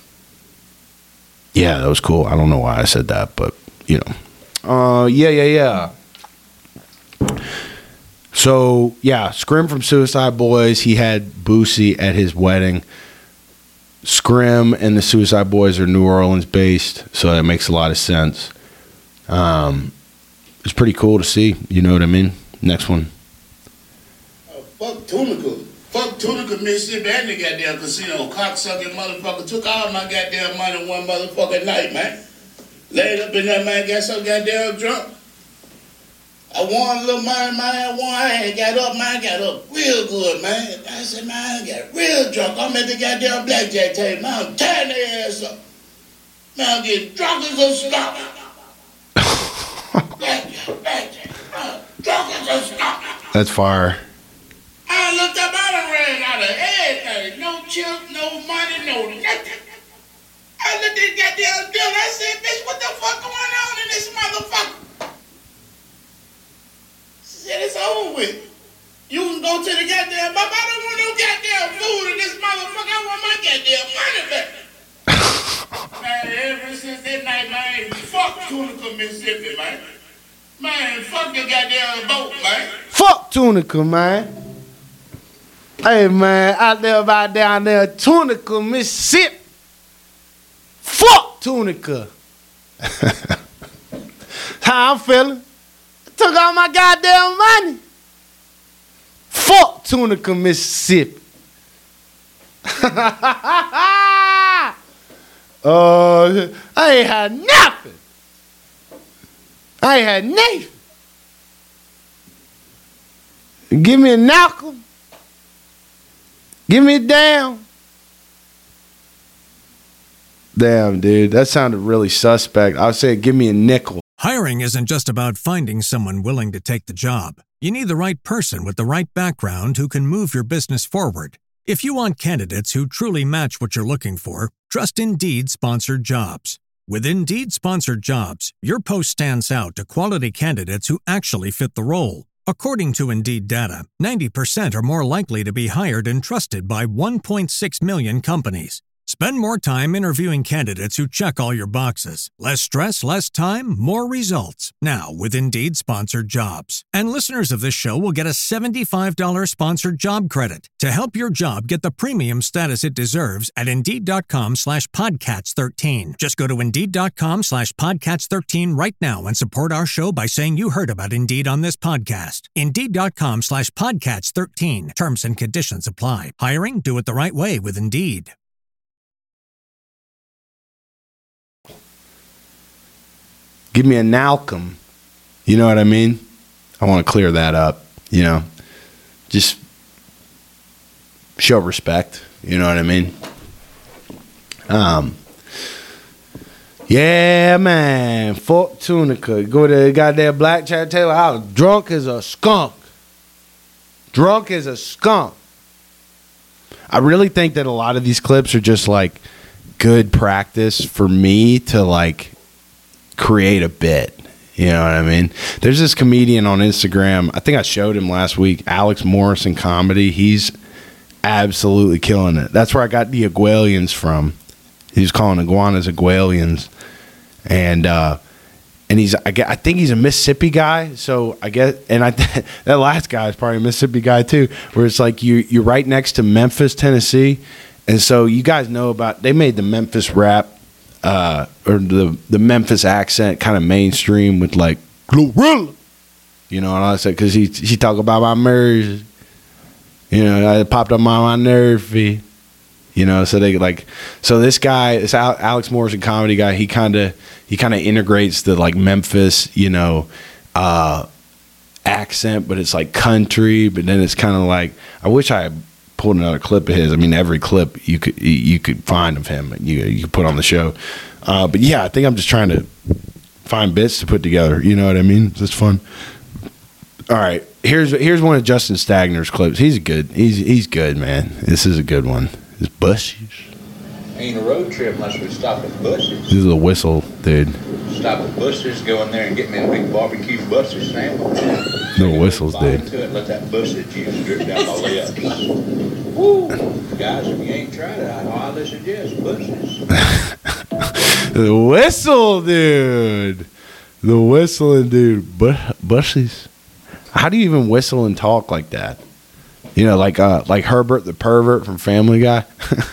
yeah, that was cool. I don't know why I said that, but, you know. Uh, yeah, yeah, yeah. So, yeah, Scrim from Suicide Boys. He had Boosie at his wedding. Scrim and the Suicide Boys are New Orleans based, so that makes a lot of sense. Um, it's pretty cool to see. You know what I mean? Next one. Uh, fuck Tunica. Fuck Tunica, Mississippi, and the goddamn casino. Cocksucking motherfucker took all my goddamn money one motherfucking night, man. Laid up in that man, got so goddamn drunk. I won a little money, man. I won. I had got up, man. Got up real good, man. I said, man, I got real drunk. I'm at the goddamn blackjack table, man. I'm tearing their ass up. Man, I'm getting drunk as a skunk. Blackjack, blackjack. Uh, drunk as a skunk. That's fire. I looked up, I done ran out of everything. No chips, no money, no nothing. I looked at this goddamn bill. I said, bitch, what the fuck going on in this motherfucker? She said, it's over with. You can go to the goddamn, Bob, I don't want no goddamn food in this motherfucker. I want my goddamn money back. Man, ever since that night, man, fuck Tunica, Mississippi, man. Man, fuck the goddamn boat, man. Fuck Tunica, man. Hey, man, out there about down there, Tunica, Mississippi. Fuck Tunica. How I'm feeling. Took all my goddamn money. Fuck Tunica, Mississippi. uh, I ain't had nothing. I ain't had nothing. Give me a knuckle. Give me a damn. Damn, dude. That sounded really suspect. I would say, give me a nickel. Hiring isn't just about finding someone willing to take the job. You need the right person with the right background who can move your business forward. If you want candidates who truly match what you're looking for, trust Indeed Sponsored Jobs. With Indeed Sponsored Jobs, your post stands out to quality candidates who actually fit the role. According to Indeed data, ninety percent are more likely to be hired and trusted by one point six million companies. Spend more time interviewing candidates who check all your boxes. Less stress, less time, more results. Now with Indeed Sponsored Jobs. And listeners of this show will get a seventy-five dollars sponsored job credit to help your job get the premium status it deserves at Indeed.com slash Podcats 13. Just go to Indeed.com slash Podcats 13 right now and support our show by saying you heard about Indeed on this podcast. Indeed.com slash Podcats 13. Terms and conditions apply. Hiring? Do it the right way with Indeed. Give me a Nalcom. You know what I mean? I want to clear that up. You know, just show respect. You know what I mean? Um. Yeah, man. Fuck Tunica. Go to the goddamn blackjack table. I was drunk as a skunk. Drunk as a skunk. I really think that a lot of these clips are just like good practice for me to like create a bit. You know what I mean? There's this comedian on Instagram. I think I showed him last week. Alex Morrison Comedy. He's absolutely killing it. That's where I got the Igualians from. He was calling iguanas Igualians. And uh, and he's I, get, I think he's a Mississippi guy. So I guess and I that last guy is probably a Mississippi guy too. Where it's like you you're right next to Memphis, Tennessee, and so you guys know about they made the Memphis rap. Uh, or the the Memphis accent kind of mainstream with like Glorilla, you know what I said? Because he he talk about my nerves, you know, I popped up my my nerve, you know. So they like so this guy, this Alex Morrison Comedy guy, he kind of he kind of integrates the like Memphis, you know, uh, accent, but it's like country. But then it's kind of like, I wish I had pulled another clip of his. I mean, every clip you could you could find of him, you you could put on the show. Uh, but yeah, I think I'm just trying to find bits to put together. You know what I mean? It's fun. All right, here's here's one of Justin Stagner's clips. He's good. He's he's good, man. This is a good one. It's Bush-ies. Ain't a road trip unless we stop at Bush-ies. This is a whistle, dude. Stop at Bush-ies, go in there and get me a big barbecue Bush-ies sandwich. No whistles, Bite dude. into it, let that Bush-ies juice drip down my lips. Woo! Guys, if you ain't tried it, I highly suggest Bush-ies. The whistle, dude. The whistling, dude. But Bush-ies. How do you even whistle and talk like that? You know, like uh, like Herbert the pervert from Family Guy.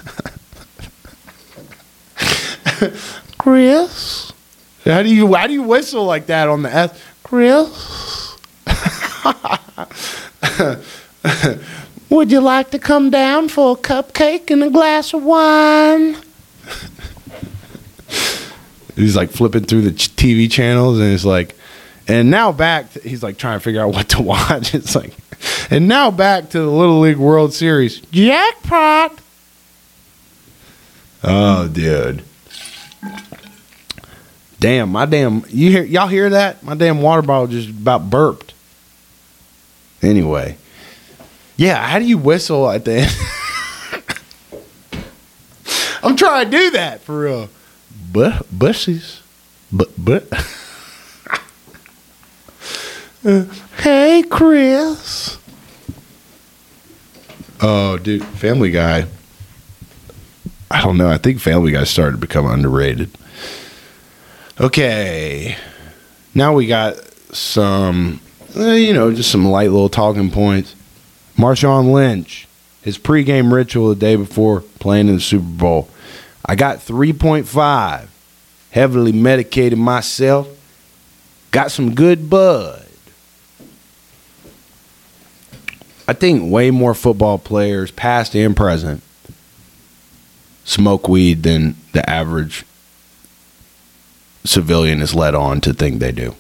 Chris, how do you how do you whistle like that on the S? Chris, would you like to come down for a cupcake and a glass of wine? He's like flipping through the T V channels, and it's like, and now back. To, he's like trying to figure out what to watch. It's like, and now back to the Little League World Series jackpot. Oh, dude. Damn, my damn, you hear y'all hear that? My damn water bottle just about burped. Anyway. Yeah, how do you whistle at the end? I'm trying to do that for real. But Bush-ies. But but uh, hey Chris. Oh, dude, Family Guy. I don't know. I think Family Guy started to become underrated. Okay. Now we got some, eh, you know, just some light little talking points. Marshawn Lynch, his pregame ritual the day before playing in the Super Bowl. I got three point five. Heavily medicated myself. Got some good bud. I think way more football players, past and present, smoke weed than the average civilian is led on to think they do.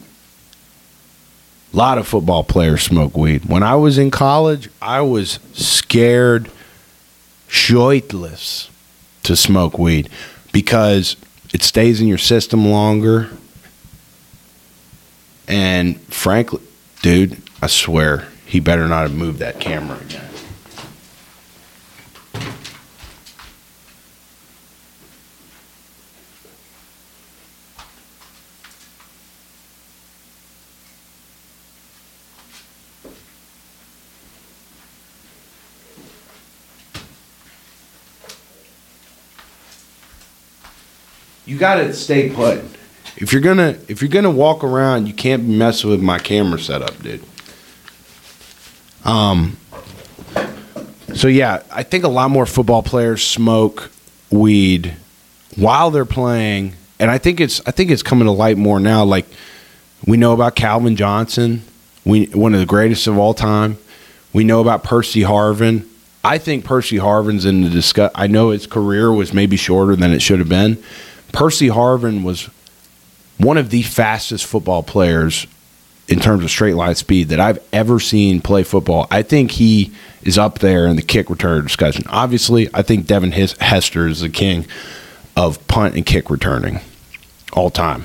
A lot of football players smoke weed. When I was in college, I was scared shitless to smoke weed because it stays in your system longer. And frankly, dude, I swear, he better not have moved that camera again. You gotta stay put. If you're gonna if you're gonna walk around, you can't be messing with my camera setup, dude. Um. So yeah, I think a lot more football players smoke weed while they're playing, and I think it's I think it's coming to light more now. Like we know about Calvin Johnson, we one of the greatest of all time. We know about Percy Harvin. I think Percy Harvin's in the discuss. I know his career was maybe shorter than it should have been. Percy Harvin was one of the fastest football players in terms of straight line speed that I've ever seen play football. I think he is up there in the kick return discussion. Obviously, I think Devin Hester is the king of punt and kick returning all time.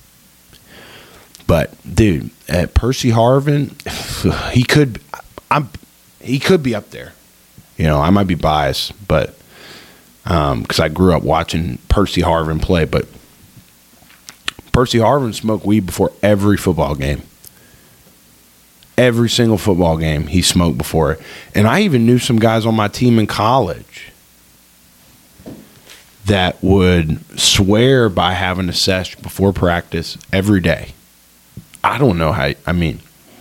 But dude, uh, Percy Harvin, he could, I'm, he could be up there. You know, I might be biased, but. Because um, I grew up watching Percy Harvin play, but Percy Harvin smoked weed before every football game. Every single football game he smoked before it. And I even knew some guys on my team in college that would swear by having a sesh before practice every day. I don't know how, I mean,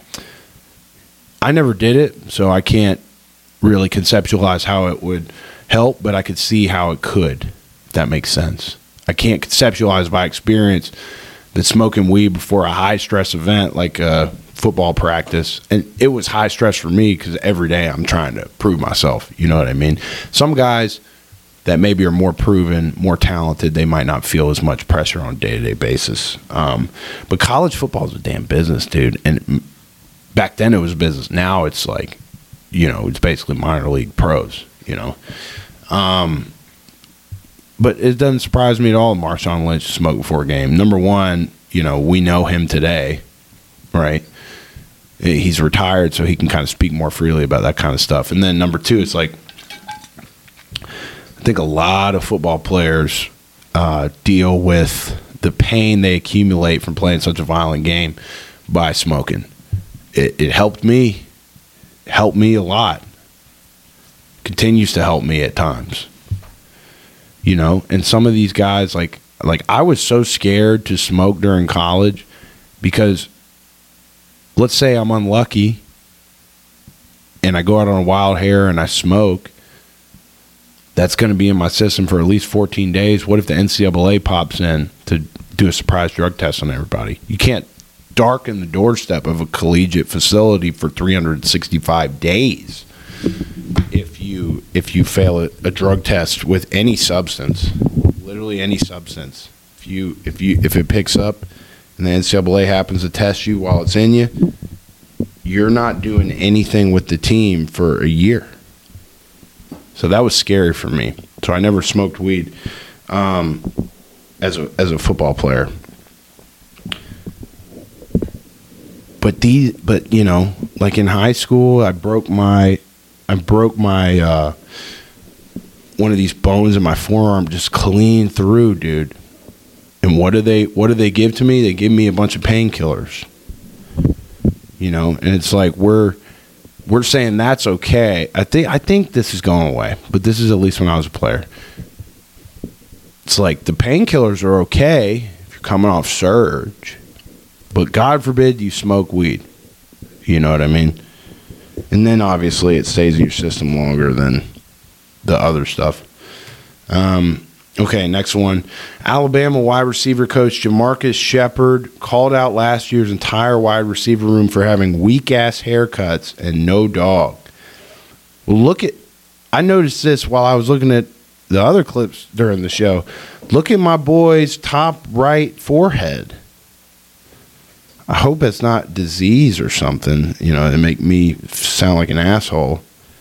I never did it, so I can't really conceptualize how it would help, but I could see how it could, if that makes sense. I can't conceptualize by experience that smoking weed before a high-stress event like a football practice, and it was high stress for me because every day I'm trying to prove myself. You know what I mean? Some guys that maybe are more proven, more talented, they might not feel as much pressure on a day-to-day basis. Um, but college football is a damn business, dude. And back then it was business. Now it's like, you know, it's basically minor league pros, you know. Um, but it doesn't surprise me at all Marshawn Lynch smoked before a game. Number one, you know, we know him today, right? He's retired, so he can kind of speak more freely about that kind of stuff. And then number two, it's like, I think a lot of football players uh, deal with the pain they accumulate from playing such a violent game by smoking. It, it helped me, helped me a lot. Continues to help me at times. You know, and some of these guys, like, like I was so scared to smoke during college because let's say I'm unlucky and I go out on a wild hair and I smoke. That's going to be in my system for at least fourteen days. What if the N C double A pops in to do a surprise drug test on everybody? You can't darken the doorstep of a collegiate facility for three hundred sixty-five days if you if you fail a, a drug test with any substance, literally any substance. If you if you if it picks up and the N C double A happens to test you while it's in you, you're not doing anything with the team for a year. So that was scary for me. So I never smoked weed um, as a as a football player. But these, but you know, like in high school, I broke my, I broke my uh, one of these bones in my forearm just clean through, dude. And what do they what do they give to me? They give me a bunch of painkillers. You know, and it's like we're. We're saying that's okay. I think I think this is going away, but this is at least when I was a player. It's like the painkillers are okay if you're coming off surge, but God forbid you smoke weed. You know what I mean? And then obviously it stays in your system longer than the other stuff. Um, okay, next one. Alabama wide receiver coach Jamarcus Shepard called out last year's entire wide receiver room for having weak-ass haircuts and no dog. Well, look at – I noticed this while I was looking at the other clips during the show. Look at my boy's top right forehead. I hope it's not disease or something, you know, to make me sound like an asshole.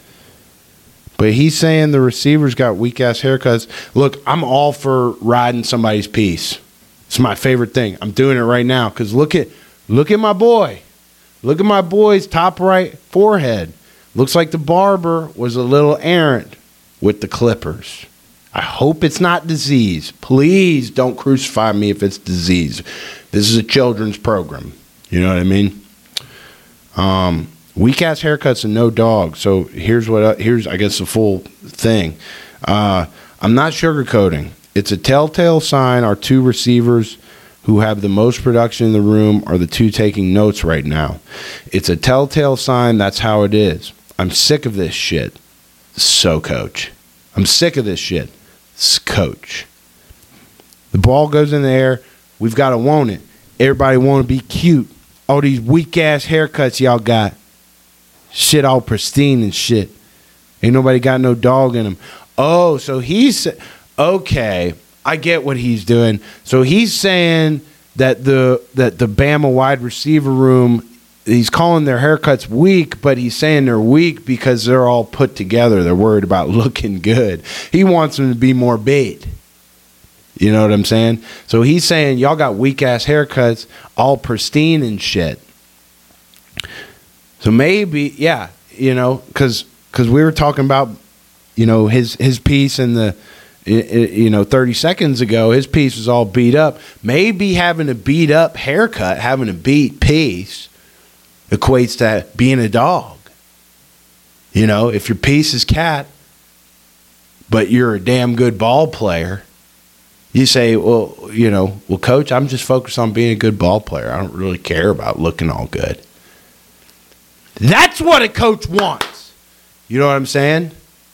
But he's saying the receivers got weak-ass haircuts. Look, I'm all for riding somebody's piece. It's my favorite thing. I'm doing it right now because look at look at my boy. Look at my boy's top right forehead. Looks like the barber was a little errant with the clippers. I hope it's not disease. Please don't crucify me if it's disease. This is a children's program. You know what I mean? Um... Weak ass haircuts and no dog. So here's what. Uh, here's I guess the full thing. Uh, I'm not sugarcoating. It's a telltale sign. Our two receivers who have the most production in the room are the two taking notes right now. It's a telltale sign. That's how it is. I'm sick of this shit. So coach, I'm sick of this shit. Coach. The ball goes in the air. We've got to want it. Everybody want to be cute. All these weak ass haircuts y'all got. Shit all pristine and shit. Ain't nobody got no dog in him. Oh, so he's... Okay, I get what he's doing. So he's saying that the that the Bama wide receiver room, he's calling their haircuts weak, but he's saying they're weak because they're all put together. They're worried about looking good. He wants them to be more bait. You know what I'm saying? So he's saying y'all got weak-ass haircuts, all pristine and shit. So maybe, yeah, you know, because because we were talking about, you know, his his piece in the, you know, thirty seconds ago, his piece was all beat up. Maybe having a beat up haircut, having a beat piece, equates to being a dog. You know, if your piece is cat, but you're a damn good ball player, you say, well, you know, well, coach, I'm just focused on being a good ball player. I don't really care about looking all good. That's what a coach wants. You know what I'm saying?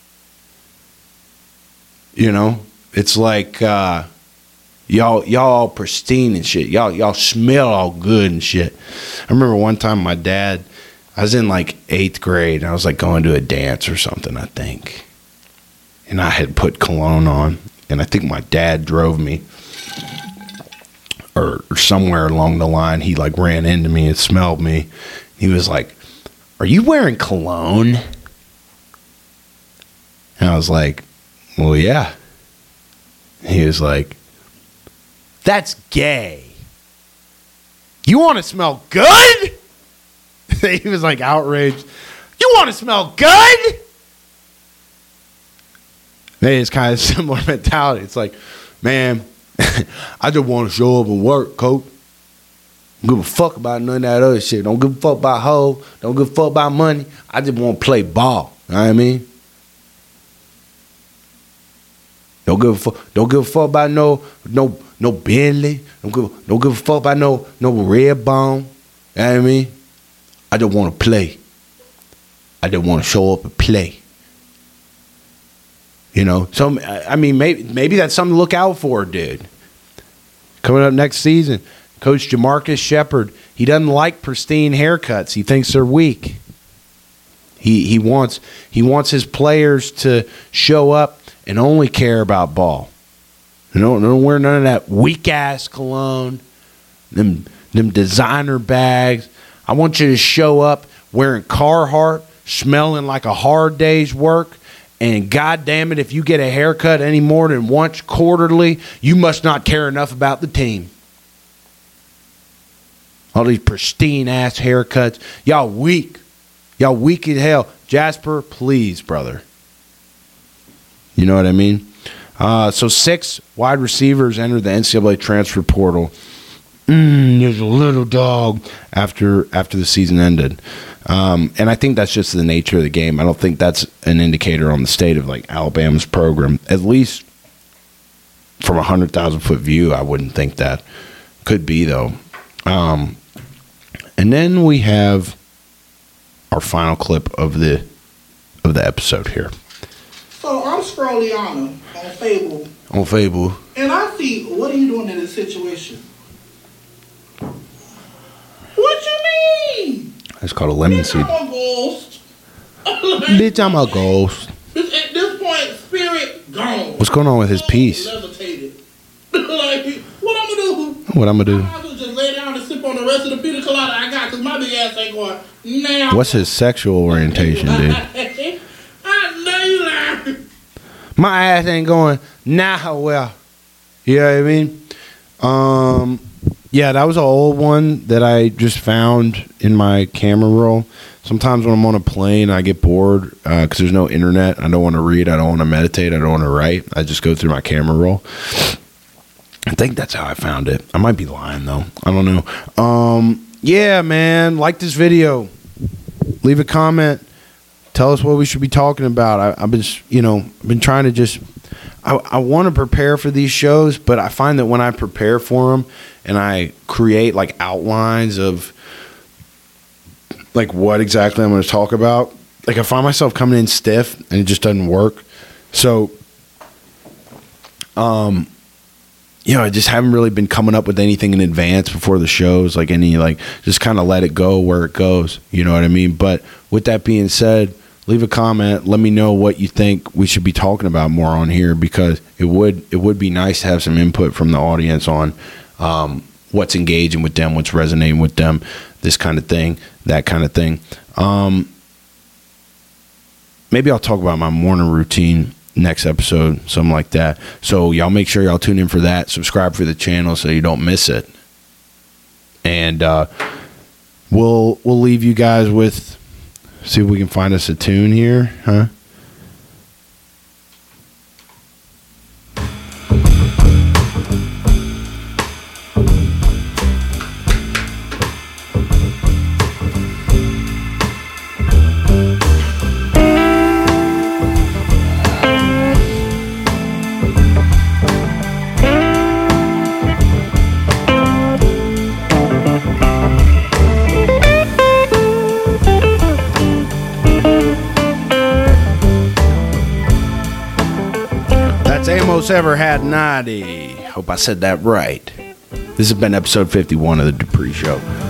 You know, it's like uh, y'all y'all all pristine and shit. Y'all y'all smell all good and shit. I remember one time my dad, I was in like eighth grade. And I was like going to a dance or something, I think. and I had put cologne on, and I think my dad drove me, or, or somewhere along the line, he like ran into me and smelled me. He was like, "Are you wearing cologne?" And I was like, "Well, yeah." He was like, "That's gay. You want to smell good?" He was like outraged. "You want to smell good?" Hey, it's kind of similar mentality. It's like, man, I just want to show up and work, coach. Don't give a fuck about none of that other shit. Don't give a fuck about hoes. Don't give a fuck about money. I just want to play ball. You know what I mean? Don't give a fuck. Don't give a fuck about no no no Bentley. Don't give don't give a fuck about no no red bone. You know what I mean? I just want to play. I just want to show up and play. You know, so I mean, maybe maybe that's something to look out for, dude. Coming up next season, Coach Jamarcus Shepard. He doesn't like pristine haircuts. He thinks they're weak. He he wants he wants his players to show up and only care about ball. You know, don't wear none of that weak ass cologne, them them designer bags. I want you to show up wearing Carhartt, smelling like a hard day's work. And God damn it, if you get a haircut any more than once quarterly, you must not care enough about the team. All these pristine ass haircuts. Y'all weak. Y'all weak as hell. Jasper, please, brother. You know what I mean? Uh, so six wide receivers entered the N C double A transfer portal. Mm, there's a little dog after after the season ended. Um, and I think that's just the nature of the game. I don't think that's an indicator on the state of like Alabama's program. At least from a hundred thousand foot view, I wouldn't think that. Could be though. Um, and then we have our final clip of the of the episode here. So I'm scrolling on on Fable. On Fable. And I see, what are you doing in this situation? What you mean? It's called a lemon seed. I'm a ghost. Bitch, I'm a ghost. At this point, spirit gone. What's going on with his piece? Levitated. Like, what I'm gonna do? What I'm gonna do? I might as well just lay down and sip on the rest of the pina colada I got, because my big ass ain't going now. What's his sexual orientation, dude? I know you lying. My ass ain't going nah. Well, you know what I mean? Um. Yeah, that was an old one that I just found in my camera roll. Sometimes when I'm on a plane, I get bored because uh, there's no internet. I don't want to read. I don't want to meditate. I don't want to write. I just go through my camera roll. I think that's how I found it. I might be lying, though. I don't know. Um, yeah, man. Like this video. Leave a comment. Tell us what we should be talking about. I, I've been, you know, I've been trying to just... I, I want to prepare for these shows, but I find that when I prepare for them and I create like outlines of like what exactly I'm going to talk about, like I find myself coming in stiff and it just doesn't work. So, um, you know, I just haven't really been coming up with anything in advance before the shows, like any, like just kind of let it go where it goes. You know what I mean? But with that being said, leave a comment. Let me know what you think we should be talking about more on here, because it would it would be nice to have some input from the audience on um, what's engaging with them, what's resonating with them, this kind of thing, that kind of thing. Um, maybe I'll talk about my morning routine next episode, something like that. So y'all make sure y'all tune in for that. Subscribe for the channel so you don't miss it. And uh, we'll we'll leave you guys with. See if we can find us a tune here, huh? Amos Ever Had ninety. Hope I said that right. This has been episode fifty-one of the Dupree Show.